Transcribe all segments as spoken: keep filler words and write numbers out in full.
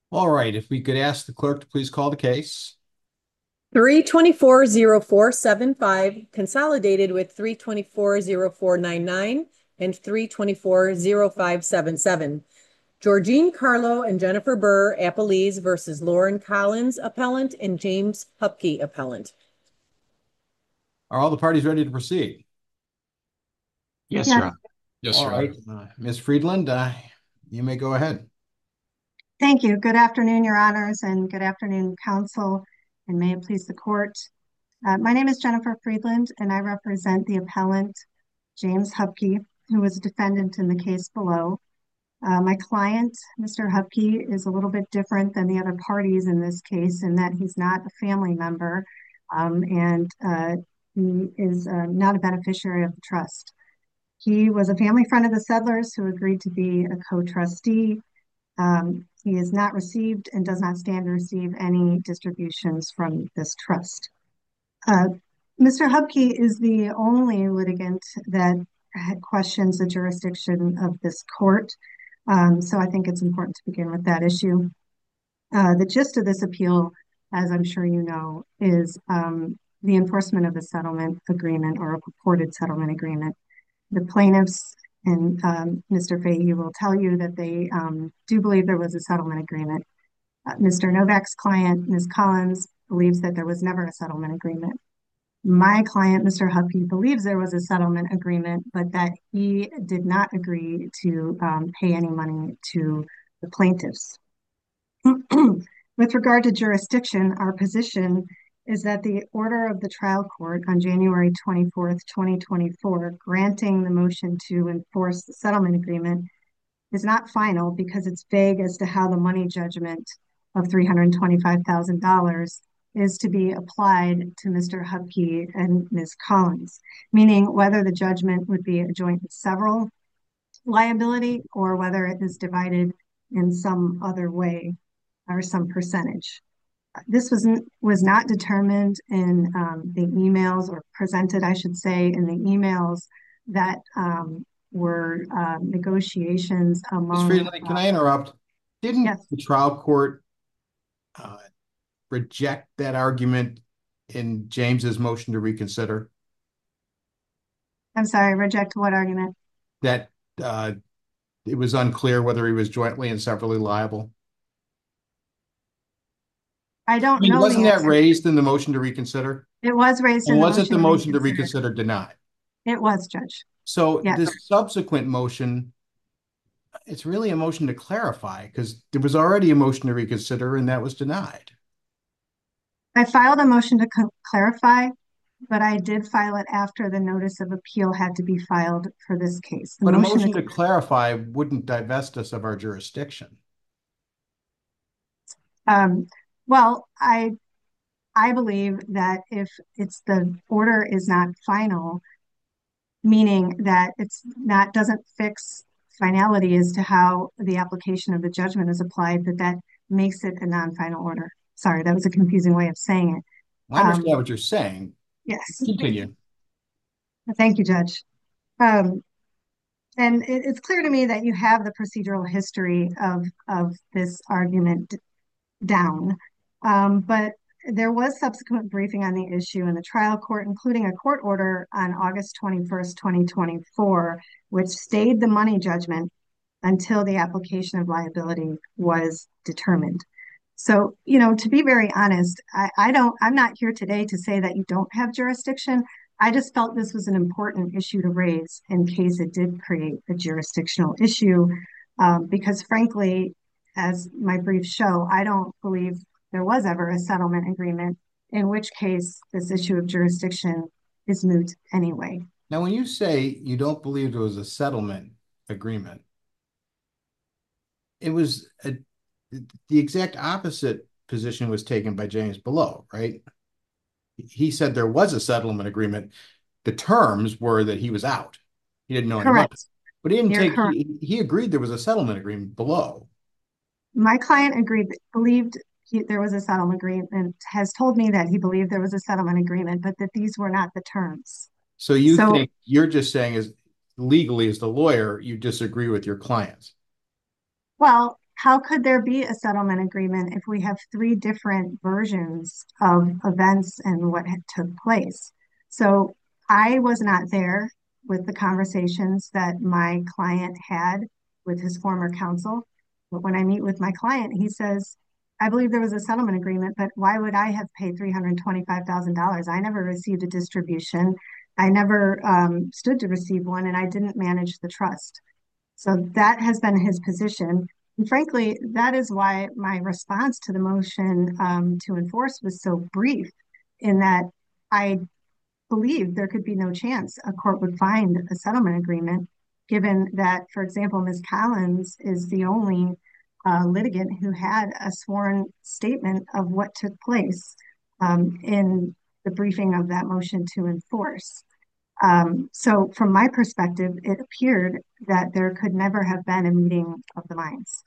All right, if we could ask the clerk to please call the case. Three twenty-four zero four seven five consolidated with three twenty-four zero four nine nine and three twenty-four zero five seven seven. Georgine Carlo and Jennifer Burr, appellees versus Lauren Collins, appellant, and James Hupke, appellant. Are all the parties ready to proceed? Yes, Your Yes, Honor. Yes, All Your Honor. right, uh, Miz Friedland, uh, you may go ahead. thank you. Good afternoon, Your Honors, and good afternoon, Counsel, and may it please the court. Uh, my name is Jennifer Friedland, and I represent the appellant, James Hupke, who was a defendant in the case below. Uh, my client, Mister Hupke, is a little bit different than the other parties in this case in that he's not a family member, um, and uh, he is uh, not a beneficiary of the trust. He was a family friend of the settlers who agreed to be a co-trustee. Um, he has not received and does not stand to receive any distributions from this trust. Uh, Mister Hupke is the only litigant that questions the jurisdiction of this court. Um, so I think it's important to begin with that issue. Uh, the gist of this appeal, as I'm sure you know, is um, the enforcement of a settlement agreement or a purported settlement agreement. The plaintiffs and um, Mister Fahey will tell you that they um, do believe there was a settlement agreement. Uh, Mister Novak's client, Miz Collins, believes that there was never a settlement agreement. My client, Mister Hupke, believes there was a settlement agreement, but that he did not agree to um, pay any money to the plaintiffs. With regard to jurisdiction, our position is that the order of the trial court on January twenty-fourth, twenty twenty-four, granting the motion to enforce the settlement agreement is not final because it's vague as to how the money judgment of three hundred twenty-five thousand dollars is to be applied to Mister Hupke and Miz Collins, meaning whether the judgment would be a joint and several liability or whether it is divided in some other way or some percentage. This was was not determined in um, the emails or presented, I should say, in the emails that um, were uh, negotiations Miz among. Friedland, can Uh, I interrupt? Didn't yes, the trial court uh, reject that argument in James's motion to reconsider I'm sorry. Reject what argument? that uh, it was unclear whether he was jointly and severally liable? I I don't mean, know the wasn't that answer. raised in the motion to reconsider? It was raised And in the wasn't motion the to motion to reconsider. reconsider denied? It was, Judge. So Yes. this subsequent motion, it's really a motion to clarify because there was already a motion to reconsider and that was denied. I filed a motion to co- clarify, but I did file it after the notice of appeal had to be filed for this case. The But a motion motion to, to clarify wouldn't divest us of our jurisdiction. um, well, I I believe that if it's the order is not final, meaning that it's not doesn't fix finality as to how the application of the judgment is applied, that that makes it a non-final order. Sorry, that was a confusing way of saying it. I understand Um, what you're saying. yes, Continue. thank you, Judge. Um, and it, it's clear to me that you have the procedural history of of this argument down. Um, but there was subsequent briefing on the issue in the trial court, including a court order on August twenty-first, twenty twenty-four, which stayed the money judgment until the application of liability was determined. So, you know, to be very honest, I, I don't, I'm not here today to say that you don't have jurisdiction. I just felt this was an important issue to raise in case it did create a jurisdictional issue. Um, because frankly, as my briefs show, I don't believe there was ever a settlement agreement, in which case this issue of jurisdiction is moot anyway. Now, when you say you don't believe there was a settlement agreement, it was a, the exact opposite position was taken by James below, right? He said there was a settlement agreement. The terms were that he was out. He didn't know any money. Correct. But he didn't You're take, correct. he, he agreed there was a settlement agreement below. My client agreed, believed he, there was a settlement agreement, has told me that he believed there was a settlement agreement, but that these were not the terms. So you So, think you're just saying is legally as the lawyer, you disagree with your clients. well, how could there be a settlement agreement if we have three different versions of events and what had took place? So I was not there with the conversations that my client had with his former counsel. But when I meet with my client, he says, I believe there was a settlement agreement, but why would I have paid three hundred twenty-five thousand dollars? I never received a distribution. I never um, stood to receive one, and I didn't manage the trust. So that has been his position. And frankly, that is why my response to the motion um, to enforce was so brief, in that I believed there could be no chance a court would find a settlement agreement, given that, for example, Miz Collins is the only uh, litigant who had a sworn statement of what took place um, in the briefing of that motion to enforce. Um, so from my perspective, it appeared that there could never have been a meeting of the minds.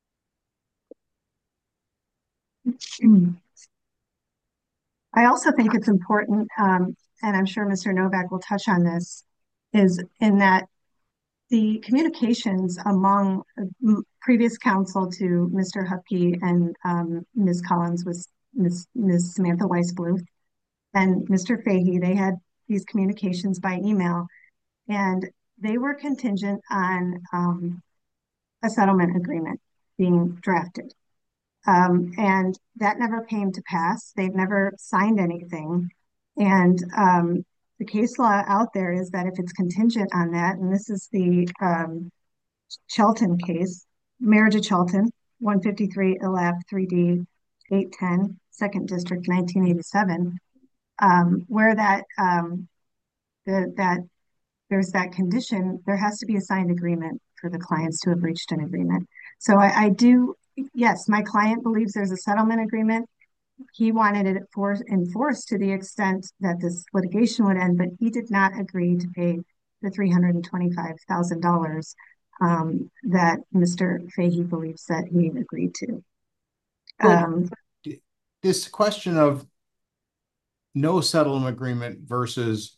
I also think it's important, um, and I'm sure Mister Novak will touch on this, is in that the communications among uh, previous counsel to Mister Hupke and um, Miz Collins was Miz Miz Samantha Weiss-Bluth and Mister Fahey. They had these communications by email, and they were contingent on um, a settlement agreement being drafted. Um, and that never came to pass. They've never signed anything. And um, the case law out there is that if it's contingent on that, and this is the um, Shelton case, Marriage of Shelton, one fifty-three I L A P three D eight ten, Second District, nineteen eighty-seven, um, where that um, the, that there's that condition, there has to be a signed agreement for the clients to have reached an agreement. So I, I do, yes, my client believes there's a settlement agreement. He wanted it for, enforced to the extent that this litigation would end, but he did not agree to pay the three hundred twenty-five thousand dollars um, that Mister Fahey believes that he agreed to. Um, this question of no settlement agreement versus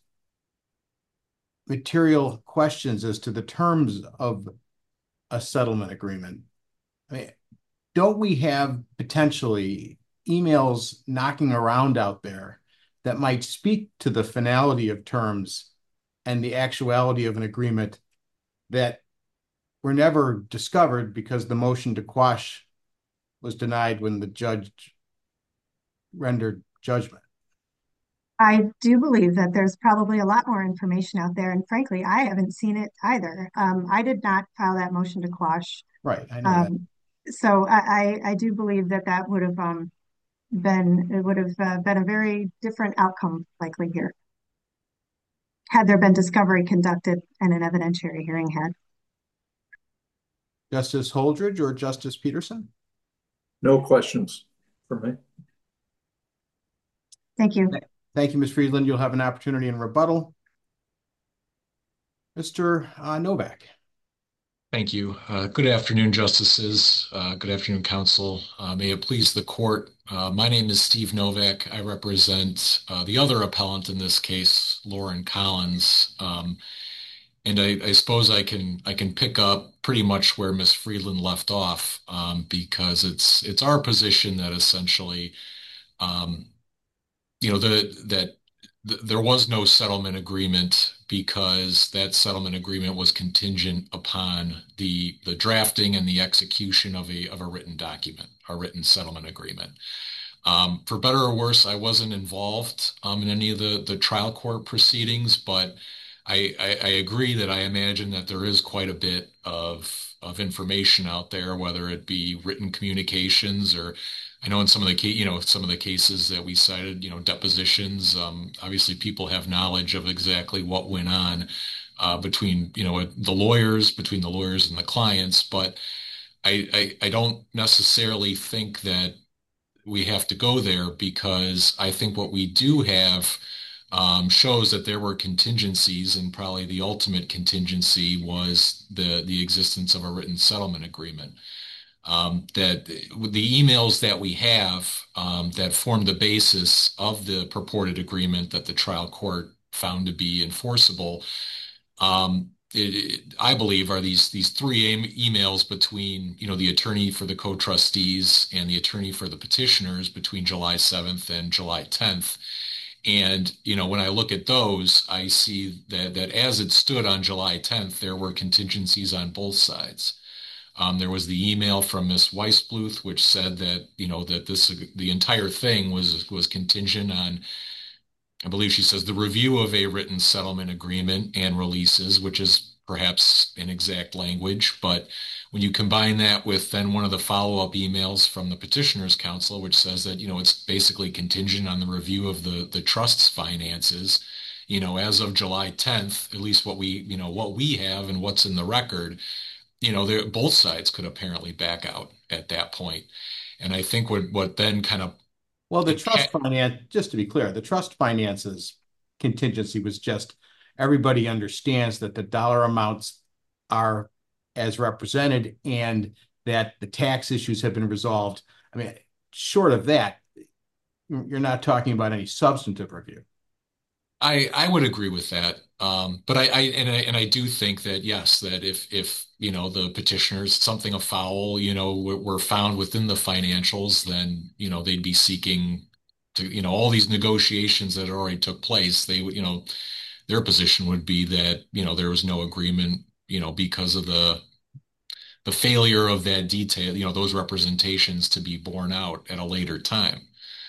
material questions as to the terms of a settlement agreement. I mean, don't we have potentially emails knocking around out there that might speak to the finality of terms and the actuality of an agreement that were never discovered because the motion to quash was denied when the judge rendered judgment? I do believe that there's probably a lot more information out there, and frankly, I haven't seen it either. Um, I did not file that motion to quash. Right, I know Um, so I, I, I do believe that that would have um, been, it would have uh, been a very different outcome likely here, had there been discovery conducted and an evidentiary hearing had. Justice Holdridge or Justice Peterson? No questions for me. Thank you. Thank you, Miz Friedland. You'll have an opportunity in rebuttal. Mister Uh, Novak. Thank you. Uh, good afternoon, Justices. Uh, good afternoon, Counsel. Uh, may it please the Court. Uh, my name is Steve Novak. I represent uh, the other appellant in this case, Lauren Collins. Um, and I, I suppose I can I can pick up pretty much where Miz Friedland left off, um, because it's it's our position that essentially, um, you know, the, that th there was no settlement agreement because that settlement agreement was contingent upon the the drafting and the execution of a of a written document, a written settlement agreement. Um, for better or worse, I wasn't involved um, in any of the the trial court proceedings, but I, I, I agree that I imagine that there is quite a bit of of information out there, whether it be written communications or I know in some of the you know some of the cases that we cited, you know, depositions. Um, obviously, people have knowledge of exactly what went on uh, between you know the lawyers, between the lawyers and the clients. But I, I I don't necessarily think that we have to go there because I think what we do have um, shows that there were contingencies, and probably the ultimate contingency was the the existence of a written settlement agreement. Um, that the emails that we have um, that form the basis of the purported agreement that the trial court found to be enforceable, um, it, it, I believe, are these these three e- emails between, you know, the attorney for the co-trustees and the attorney for the petitioners between July seventh and July tenth. And, you know, when I look at those, I see that that as it stood on July tenth, there were contingencies on both sides. Um, there was the email from Miss Weisbluth, which said that, you know, that this the entire thing was was contingent on, I believe she says, the review of a written settlement agreement and releases, which is perhaps inexact language. But when you combine that with then one of the follow-up emails from the petitioner's counsel, which says that, you know, it's basically contingent on the review of the, the trust's finances, you know, as of July tenth, at least what we, you know, what we have and what's in the record, you know, both sides could apparently back out at that point. And I think what, what then kind of Well, the trust finance, just to be clear, the trust finances contingency was just everybody understands that the dollar amounts are as represented and that the tax issues have been resolved. I mean, short of that, you're not talking about any substantive review. I I would agree with that. Um, but I, I and I and I do think that yes, that if if you know the petitioners something afoul, you know, were, were found within the financials, then you know they'd be seeking to you know all these negotiations that already took place. They would you know their position would be that you know there was no agreement, you know, because of the the failure of that detail, you know, those representations to be borne out at a later time.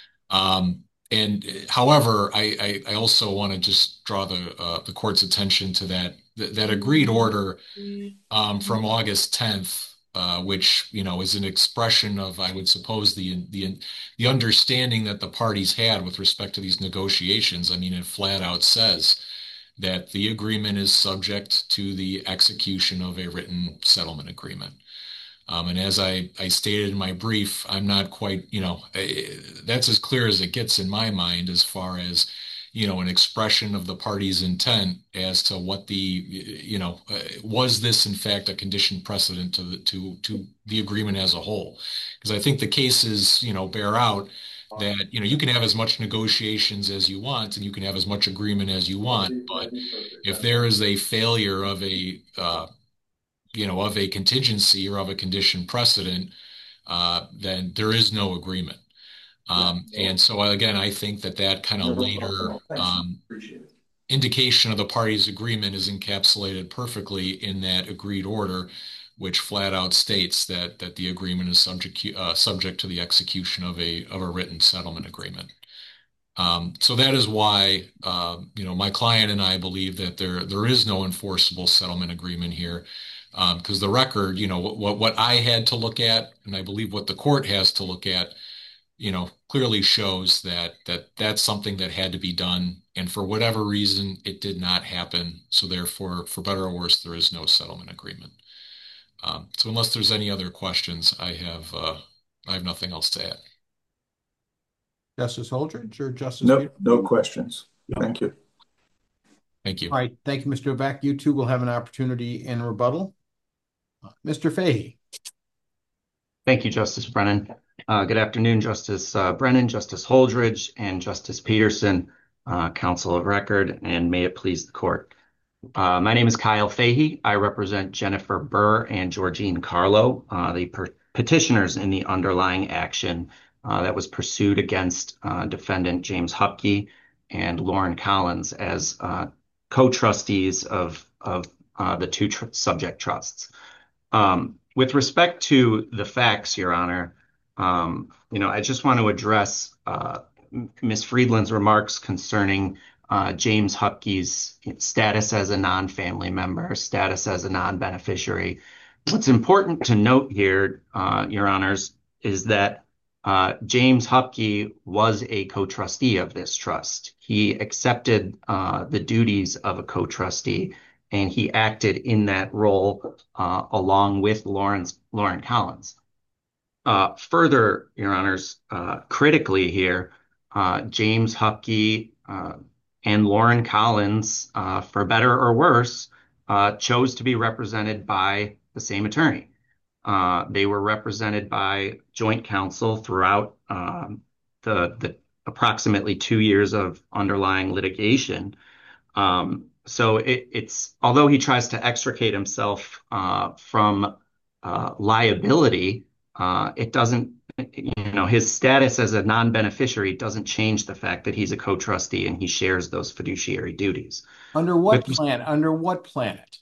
Um, and however, I, I, I also want to just draw the uh, the court's attention to that that, that agreed order um, from August tenth, uh, which you know is an expression of, I would suppose, the the the understanding that the parties had with respect to these negotiations. I mean, it flat out says that the agreement is subject to the execution of a written settlement agreement. Um, and as I, I stated in my brief, I'm not quite, you know, eh, that's as clear as it gets in my mind as far as, you know, an expression of the party's intent as to what the, you know, uh, was this in fact a condition precedent to the to to the agreement as a whole? Because I think the cases, you know, bear out that, you know, you can have as much negotiations as you want and you can have as much agreement as you want, but if there is a failure of a uh, you know, of a contingency or of a condition precedent, uh, then there is no agreement. Um, and so again, I think that that kind of later um, indication of the parties' agreement is encapsulated perfectly in that agreed order, which flat out states that that the agreement is subject uh, subject to the execution of a of a written settlement agreement. Um, so that is why, uh, you know, my client and I believe that there there is no enforceable settlement agreement here, because the record, you know, what what I had to look at, and I believe what the court has to look at, you know, clearly shows that that that's something that had to be done, and for whatever reason, it did not happen. So therefore, for better or worse, there is no settlement agreement. Um, so unless there's any other questions, I have uh, I have nothing else to add. Justice Holdridge or Justice No, Peter? no questions. Thank you. Thank you. All right. Thank you, Mister Novak. You two will have an opportunity in rebuttal. Mister Fahey. Thank you, Justice Brennan. Uh, good afternoon, Justice uh, Brennan, Justice Holdridge, and Justice Peterson, uh, counsel of record, and may it please the court. Uh, my name is Kyle Fahey. I represent Jennifer Burr and Georgine Carlo, uh, the petitioners in the underlying action uh, that was pursued against uh, defendant James Hupke and Lauren Collins as uh, co-trustees of, of uh, the two tr subject trusts. Um, with respect to the facts, Your Honor, um, you know, I just want to address uh, Miz Friedland's remarks concerning uh, James Hupke's status as a non-family member, status as a non-beneficiary. What's important to note here, uh, Your Honors, is that uh, James Hupke was a co-trustee of this trust. He accepted uh, the duties of a co-trustee, and he acted in that role uh, along with Lawrence, Lauren Collins. Uh, further, Your Honors, uh, critically here, uh, James Hupke uh, and Lauren Collins, uh, for better or worse, uh, chose to be represented by the same attorney. Uh, they were represented by joint counsel throughout um, the, the approximately two years of underlying litigation. Um, so it, it's although he tries to extricate himself uh, from uh, liability, uh, it doesn't, you know, his status as a non-beneficiary doesn't change the fact that he's a co-trustee and he shares those fiduciary duties. Under what With plan, under what planet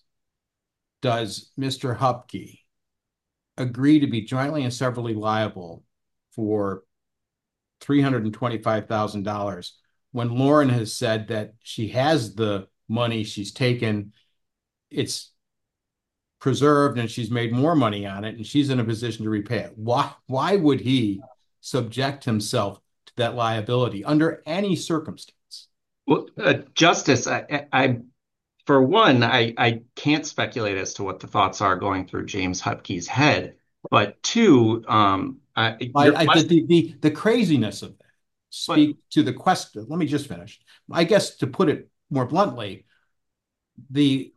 does Mister Hupke agree to be jointly and severally liable for three hundred twenty-five thousand dollars when Lauren has said that she has the money she's taken, it's preserved, and she's made more money on it, and she's in a position to repay it? Why, why would he subject himself to that liability under any circumstance? Well, uh, Justice, I, I, for one, I, I can't speculate as to what the thoughts are going through James Hupke's head. But two, um, I, I, your I question, the, the the craziness of that but speak to the question. Let me just finish. I guess to put it more bluntly, the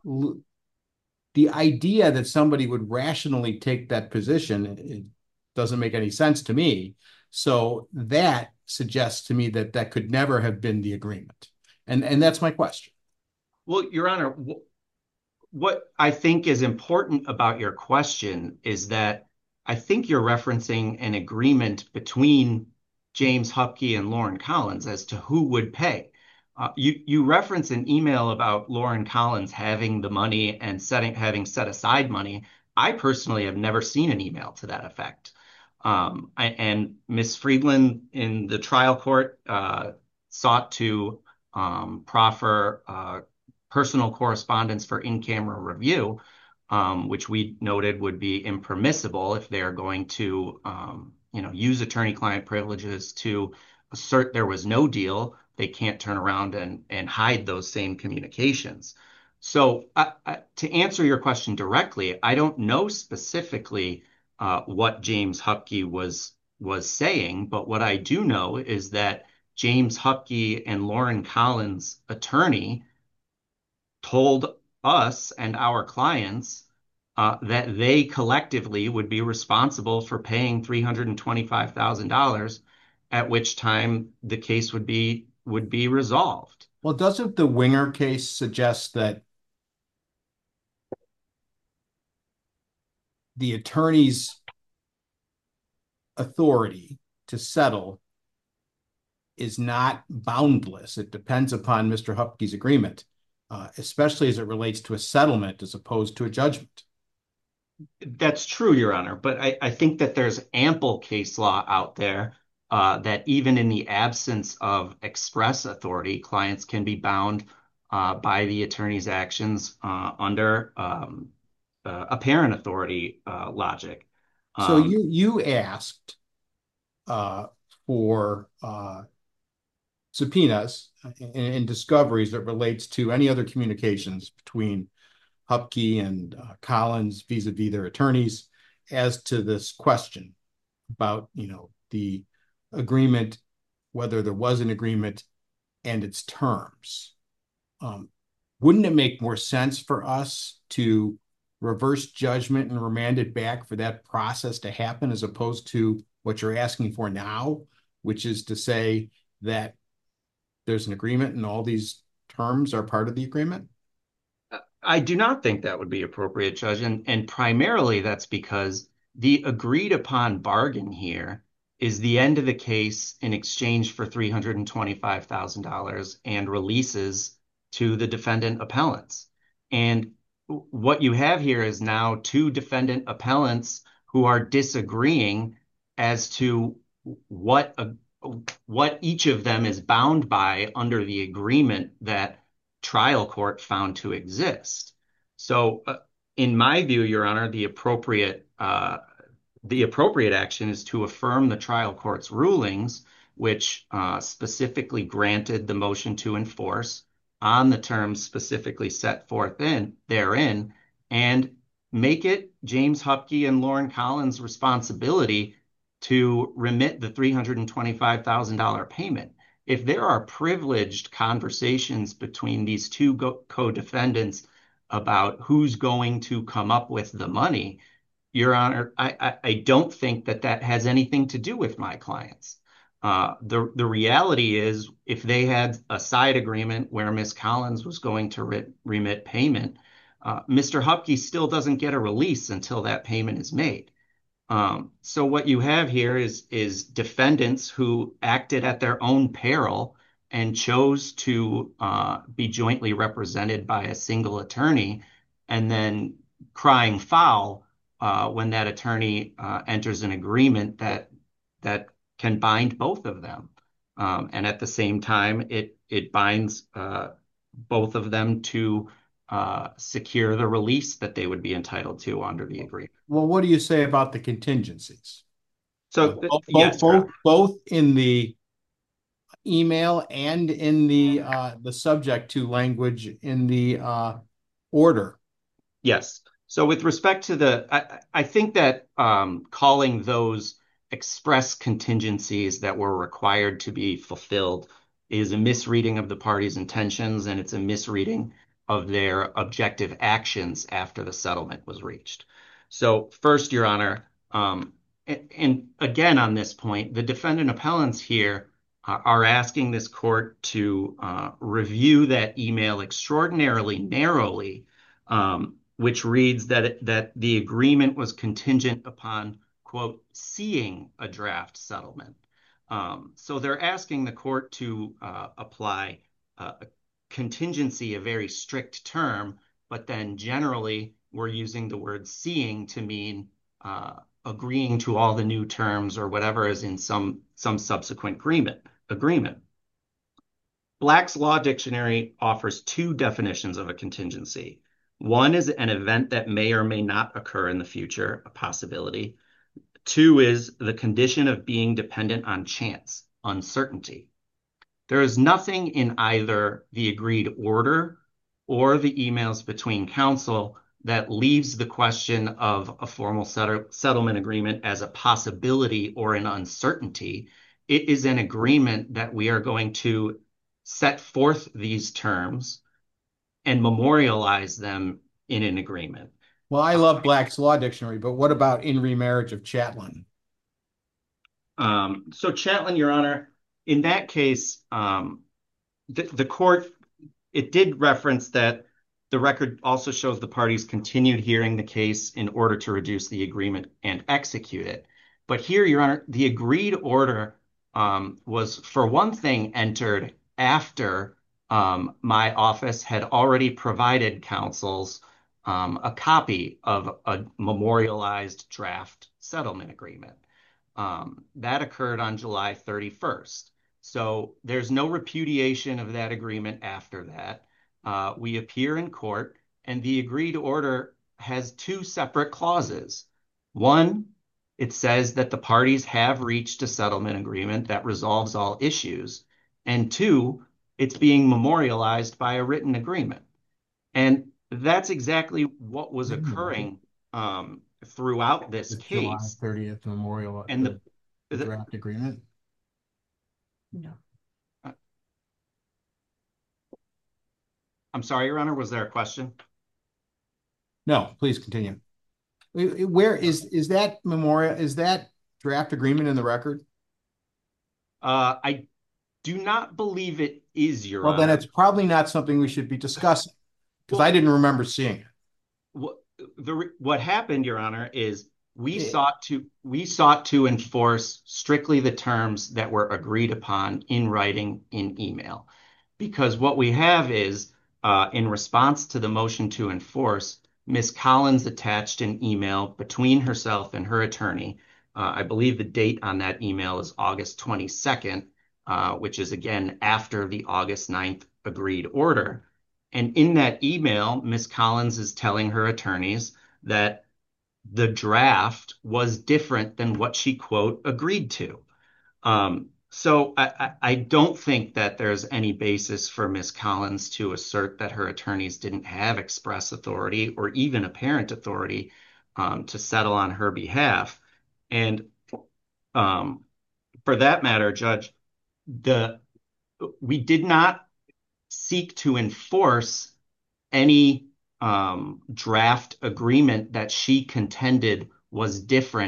the idea that somebody would rationally take that position, it doesn't make any sense to me. So that suggests to me that that could never have been the agreement. And and that's my question. well, Your Honor, wh- what I think is important about your question is that I think you're referencing an agreement between James Hupke and Lauren Collins as to who would pay. Uh, you you reference an email about Lauren Collins having the money and setting having set aside money. I personally have never seen an email to that effect. Um, I, and Miss Friedland in the trial court uh, sought to um, proffer uh, personal correspondence for in-camera review, um, which we noted would be impermissible if they're going to, um, you know, use attorney-client privileges to assert there was no deal. They can't turn around and, and hide those same communications. So uh, uh, to answer your question directly, I don't know specifically uh, what James Hupke was was saying, but what I do know is that James Hupke and Lauren Collins' attorney told us and our clients uh, that they collectively would be responsible for paying three hundred twenty-five thousand dollars, at which time the case would be would be resolved. Well, doesn't the Winger case suggest that the attorney's authority to settle is not boundless? It depends upon Mister Hupke's agreement, uh, especially as it relates to a settlement as opposed to a judgment. That's true, Your Honor, but I, I think that there's ample case law out there uh, that even in the absence of express authority, clients can be bound uh, by the attorney's actions uh, under um, uh, apparent authority uh, logic. So Um, you you asked uh, for uh, subpoenas and, and discoveries that relates to any other communications between Hupke and uh, Collins vis-a-vis their attorneys as to this question about, you know, the agreement, whether there was an agreement and its terms. Um, wouldn't it make more sense for us to reverse judgment and remand it back for that process to happen as opposed to what you're asking for now, which is to say that there's an agreement and all these terms are part of the agreement? I do not think that would be appropriate, Judge, and, and primarily that's because the agreed upon bargain here is the end of the case in exchange for three hundred twenty-five thousand dollars and releases to the defendant appellants. And what you have here is now two defendant appellants who are disagreeing as to what a, what each of them is bound by under the agreement that trial court found to exist. So, uh, in my view, Your Honor, the appropriate uh, the appropriate action is to affirm the trial court's rulings, which uh, specifically granted the motion to enforce on the terms specifically set forth in therein, and make it James Hupke and Lauren Collins' responsibility to remit the three hundred twenty-five thousand dollars payment. If there are privileged conversations between these two co-defendants about who's going to come up with the money, Your Honor, I, I, I don't think that that has anything to do with my clients. Uh, the, the reality is, if they had a side agreement where Miz Collins was going to re remit payment, uh, Mister Hupke still doesn't get a release until that payment is made. Um, so what you have here is, is defendants who acted at their own peril and chose to uh, be jointly represented by a single attorney, and then crying foul uh, when that attorney uh, enters an agreement that that can bind both of them. Um, and at the same time, it it binds uh, both of them to uh, secure the release that they would be entitled to under the agreement. Well, what do you say about the contingencies? So, both, yes, both, both in the email and in the uh, the subject to language in the uh, order. Yes. So with respect to the, I, I think that um, calling those express contingencies that were required to be fulfilled is a misreading of the party's intentions, and it's a misreading of their objective actions after the settlement was reached. So first, Your Honor, um, and, and again on this point, the defendant appellants here uh, are asking this court to uh, review that email extraordinarily narrowly, um, which reads that it, that the agreement was contingent upon, quote, seeing a draft settlement. Um, so they're asking the court to uh, apply uh, a contingency, a very strict term, but then generally we're using the word seeing to mean uh, agreeing to all the new terms or whatever is in some, some subsequent agreement. agreement. Black's Law Dictionary offers two definitions of a contingency. One is an event that may or may not occur in the future, a possibility. Two is the condition of being dependent on chance, uncertainty. There is nothing in either the agreed order or the emails between counsel that leaves the question of a formal settle settlement agreement as a possibility or an uncertainty. It is an agreement that we are going to set forth these terms and memorialize them in an agreement. Well, I love Black's Law Dictionary, but what about in remarriage of Chatelain? Um, so Chatelain, Your Honor, in that case, um, the, the court, it did reference that the record also shows the parties continued hearing the case in order to reduce the agreement and execute it. But here, Your Honor, the agreed order um, was, for one thing, entered after um, my office had already provided counsels um, a copy of a memorialized draft settlement agreement. Um, that occurred on July thirty-first. So there's no repudiation of that agreement after that. Uh, we appear in court, and the agreed order has two separate clauses. One, it says that the parties have reached a settlement agreement that resolves all issues. And two, it's being memorialized by a written agreement. And that's exactly what was occurring um, throughout this The case. July thirtieth memorial And the, the the draft agreement? No. I'm sorry, Your Honor, was there a question? No, please continue. Where is is that memorial? Is that draft agreement in the record? Uh, I do not believe it is, Your Well, Honor. then it's probably not something we should be discussing, because Well, I didn't remember seeing it. What, the, what happened, Your Honor, is we Yeah. sought to we sought to enforce strictly the terms that were agreed upon in writing in email. Because what we have is, uh, in response to the motion to enforce, Miz Collins attached an email between herself and her attorney. Uh, I believe the date on that email is August twenty-second, uh, which is again after the August ninth agreed order. And in that email, Miz Collins is telling her attorneys that the draft was different than what she, quote, agreed to. Um, so I, I, I don't think that there's any basis for Miz Collins to assert that her attorneys didn't have express authority or even apparent authority um, to settle on her behalf. And um, for that matter, Judge, the we did not seek to enforce any um, draft agreement that she contended was different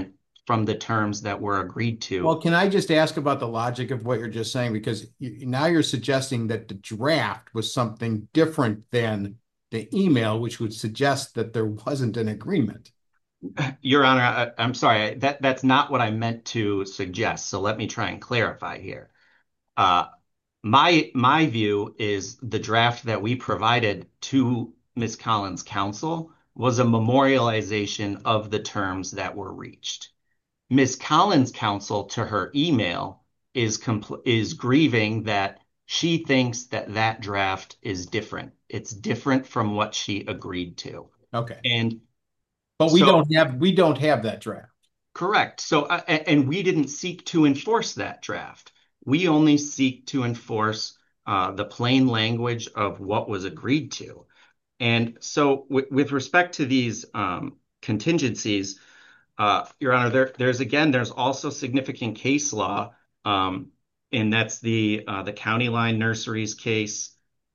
from the terms that were agreed to. Well, can I just ask about the logic of what you're just saying? Because you, now you're suggesting that the draft was something different than the email, which would suggest that there wasn't an agreement. Your Honor, I, I'm sorry, that, that's not what I meant to suggest. So let me try and clarify here. Uh, my, my view is the draft that we provided to Miz Collins' counsel was a memorialization of the terms that were reached. Miz Collins' counsel, to her email, is compl- is grieving that she thinks that that draft is different. It's different from what she agreed to. Okay. And But we so, don't have we don't have that draft. correct. So, uh, a- and we didn't seek to enforce that draft. We only seek to enforce uh, the plain language of what was agreed to. And so, w- with respect to these um, contingencies, uh, Your Honor, there, there's again, there's also significant case law, um, and that's the uh, the County Line Nurseries case,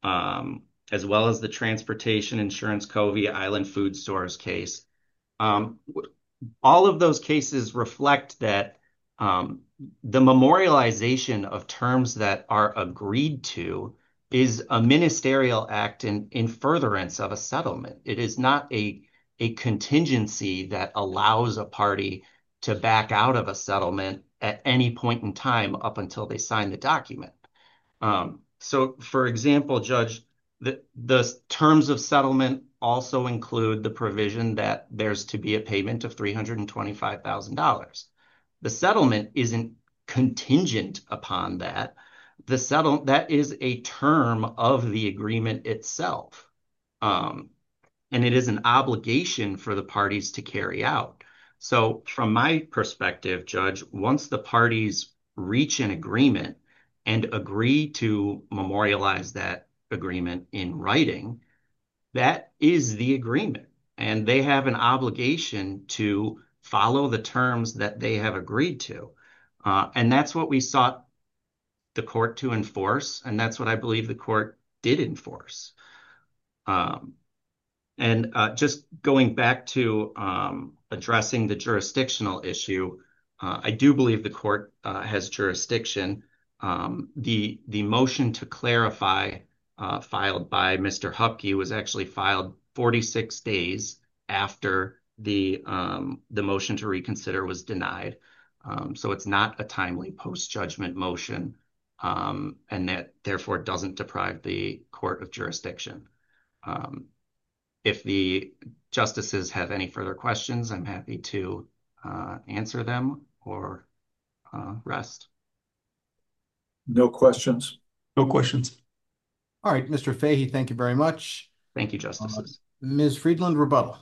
um, as well as the Transportation Insurance Covey Island Food Stores case. Um, all of those cases reflect that um, the memorialization of terms that are agreed to is a ministerial act in, in furtherance of a settlement. It is not a, a contingency that allows a party to back out of a settlement at any point in time up until they sign the document. Um, so, for example, Judge, the, the terms of settlement also include the provision that there's to be a payment of three hundred twenty-five thousand dollars. The settlement isn't contingent upon that. The settle that is a term of the agreement itself. Um, and it is an obligation for the parties to carry out. So, from my perspective, Judge, once the parties reach an agreement and agree to memorialize that agreement in writing, that is the agreement. And they have an obligation to follow the terms that they have agreed to. Uh, and that's what we sought the court to enforce. And that's what I believe the court did enforce. Um, and uh, just going back to um, addressing the jurisdictional issue, uh, I do believe the court uh, has jurisdiction. Um, the the motion to clarify uh, filed by Mister Hupke was actually filed forty-six days after the um, the motion to reconsider was denied. Um, so it's not a timely post-judgment motion, um, and that therefore doesn't deprive the court of jurisdiction. Um, if the justices have any further questions, I'm happy to uh, answer them or uh, rest. No questions. No questions. All right, Mister Fahey, thank you very much. Thank you, justices. Uh, Miz Friedland, rebuttal.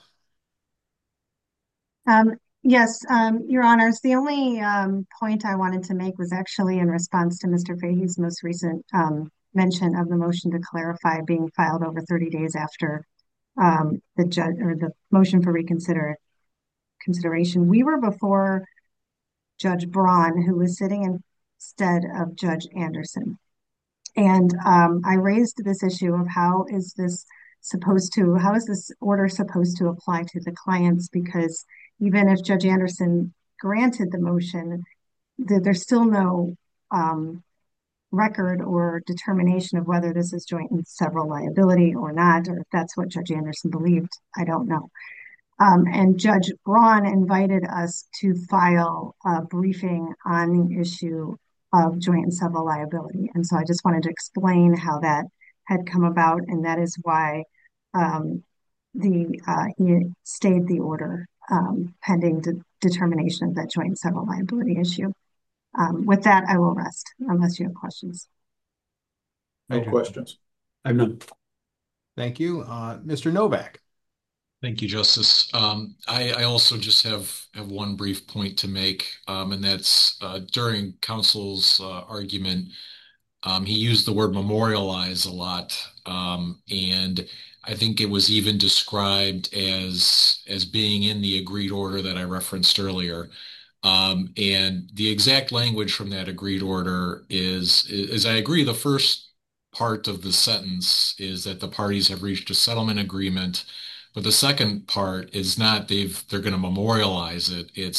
Um, yes, um, Your Honors, the only um, point I wanted to make was actually in response to Mister Fahey's most recent um, mention of the motion to clarify being filed over thirty days after um, the judge or the motion for reconsider consideration. We were before Judge Braun, who was sitting instead of Judge Anderson. And um, I raised this issue of how is this supposed to, how is this order supposed to apply to the clients? Because even if Judge Anderson granted the motion, th- there's still no um, record or determination of whether this is joint and several liability or not, or if that's what Judge Anderson believed. I don't know. Um, and Judge Braun invited us to file a briefing on the issue of joint and several liability. And so I just wanted to explain how that had come about, and that is why um, the uh, he stayed the order um, pending de- determination of that joint and several liability issue. Um, with that, I will rest unless you have questions. No questions. I've none. Thank you. Uh, Mister Novak. Thank you, Justice. Um, I, I also just have, have one brief point to make, um, and that's uh, during counsel's uh, argument, um, he used the word memorialize a lot, um, and I think it was even described as as being in the agreed order that I referenced earlier. Um, and the exact language from that agreed order is, is I agree, the first part of the sentence is that the parties have reached a settlement agreement. But the second part is not they've they're going to memorialize it. It's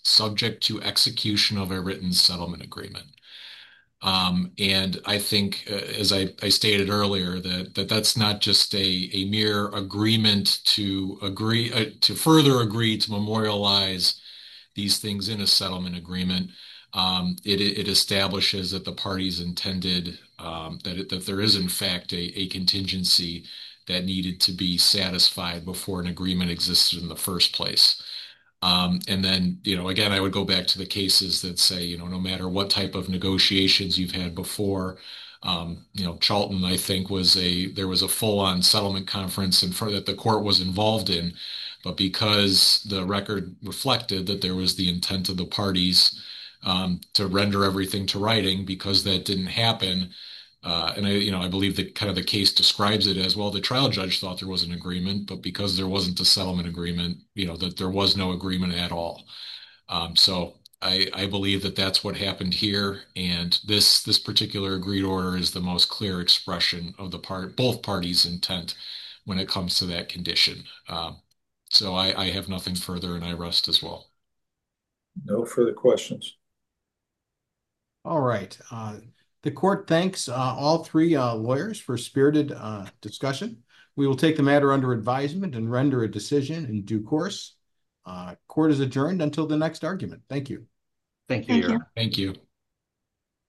subject to execution of a written settlement agreement. Um, and I think, uh, as I, I stated earlier, that, that that's not just a, a mere agreement to agree, uh, to further agree to memorialize these things in a settlement agreement. Um, it, it establishes that the parties intended um, that, it, that there is, in fact, a, a contingency that needed to be satisfied before an agreement existed in the first place. Um, and then, you know, again, I would go back to the cases that say, you know, no matter what type of negotiations you've had before, um, you know, Charlton, I think, was a there was a full-on settlement conference in front that the court was involved in, but because the record reflected that there was the intent of the parties um, to render everything to writing, because that didn't happen. Uh, and I, you know, I believe that kind of the case describes it as, well, the trial judge thought there was an agreement, but because there wasn't a settlement agreement, you know, that there was no agreement at all. Um, so I, I believe that that's what happened here, and this this particular agreed order is the most clear expression of the part both parties' intent when it comes to that condition. Um, so I, I have nothing further, and I rest as well. No further questions. All right. Uh, the court thanks uh, all three uh, lawyers for spirited uh, discussion. We will take the matter under advisement and render a decision in due course. Uh, court is adjourned until the next argument. Thank you. Thank you, Thank Your you. Honor. Thank you.